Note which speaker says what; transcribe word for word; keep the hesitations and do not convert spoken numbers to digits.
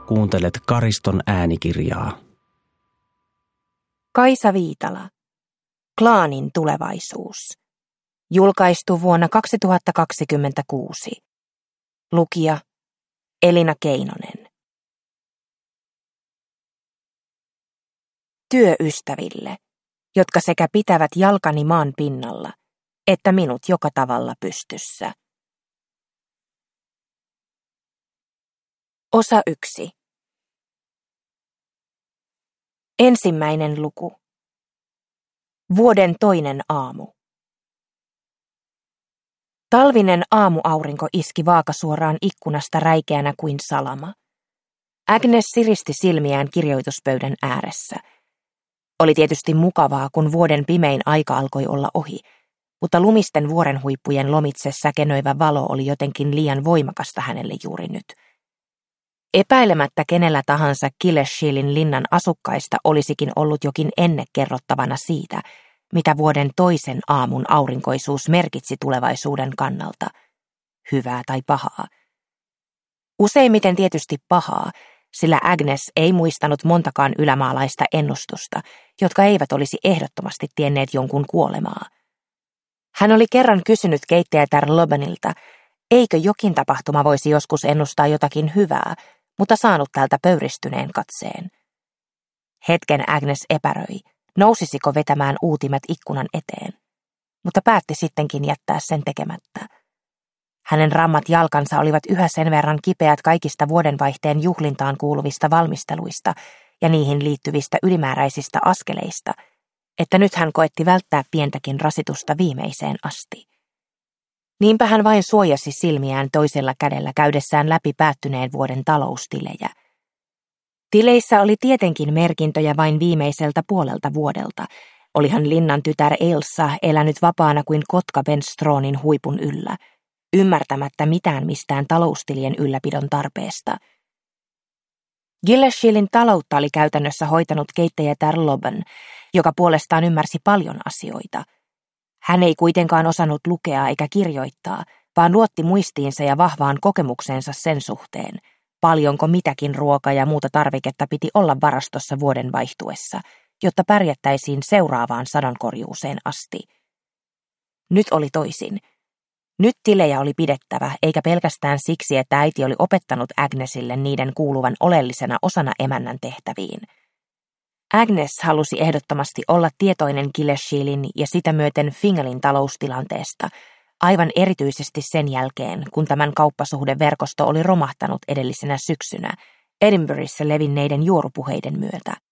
Speaker 1: kuuntelet Kariston äänikirjaa.
Speaker 2: Kaisa Viitala. Klaanin tulevaisuus. Julkaistu vuonna kaksituhattakaksikymmentäkuusi. Lukija Elina Keinonen. Työystäville, jotka sekä pitävät jalkani maan pinnalla, että minut joka tavalla pystyssä. Osa yksi. Ensimmäinen luku. Vuoden toinen aamu. Talvinen aamuaurinko iski vaakasuoraan ikkunasta räikeänä kuin salama. Agnes siristi silmiään kirjoituspöydän ääressä. Oli tietysti mukavaa, kun vuoden pimein aika alkoi olla ohi, mutta lumisten vuorenhuippujen lomitse säkenöivä valo oli jotenkin liian voimakasta hänelle juuri nyt. Epäilemättä kenellä tahansa Killeshieldin linnan asukkaista olisikin ollut jokin enne kerrottavana siitä, mitä vuoden toisen aamun aurinkoisuus merkitsi tulevaisuuden kannalta, hyvää tai pahaa. Useimmiten tietysti pahaa, sillä Agnes ei muistanut montakaan ylämaalaista ennustusta, jotka eivät olisi ehdottomasti tienneet jonkun kuolemaa. Hän oli kerran kysynyt keittäjätär Lobanilta, eikö jokin tapahtuma voisi joskus ennustaa jotakin hyvää, mutta saanut tältä pöyristyneen katseen. Hetken Agnes epäröi, nousisiko vetämään uutimet ikkunan eteen, mutta päätti sittenkin jättää sen tekemättä. Hänen rammat jalkansa olivat yhä sen verran kipeät kaikista vuodenvaihteen juhlintaan kuuluvista valmisteluista ja niihin liittyvistä ylimääräisistä askeleista, että nyt hän koetti välttää pientäkin rasitusta viimeiseen asti. Niinpä hän vain suojasi silmiään toisella kädellä käydessään läpi päättyneen vuoden taloustilejä. Tileissä oli tietenkin merkintöjä vain viimeiseltä puolelta vuodelta. Olihan linnan tytär Elsa elänyt vapaana kuin kotka Benstronin huipun yllä, ymmärtämättä mitään mistään taloustilien ylläpidon tarpeesta. Killeshieldin taloutta oli käytännössä hoitanut keittäjätär Loban, joka puolestaan ymmärsi paljon asioita. Hän ei kuitenkaan osannut lukea eikä kirjoittaa, vaan luotti muistiinsa ja vahvaan kokemukseensa sen suhteen, paljonko mitäkin ruokaa ja muuta tarviketta piti olla varastossa vuoden vaihtuessa, jotta pärjättäisiin seuraavaan sadonkorjuuseen asti. Nyt oli toisin. Nyt tilejä oli pidettävä, eikä pelkästään siksi, että äiti oli opettanut Agnesille niiden kuuluvan oleellisena osana emännän tehtäviin. Agnes halusi ehdottomasti olla tietoinen Killeshieldin ja sitä myöten Fingalin taloustilanteesta, aivan erityisesti sen jälkeen, kun tämän kauppasuhdeverkosto oli romahtanut edellisenä syksynä Edinburghissa levinneiden juorupuheiden myötä.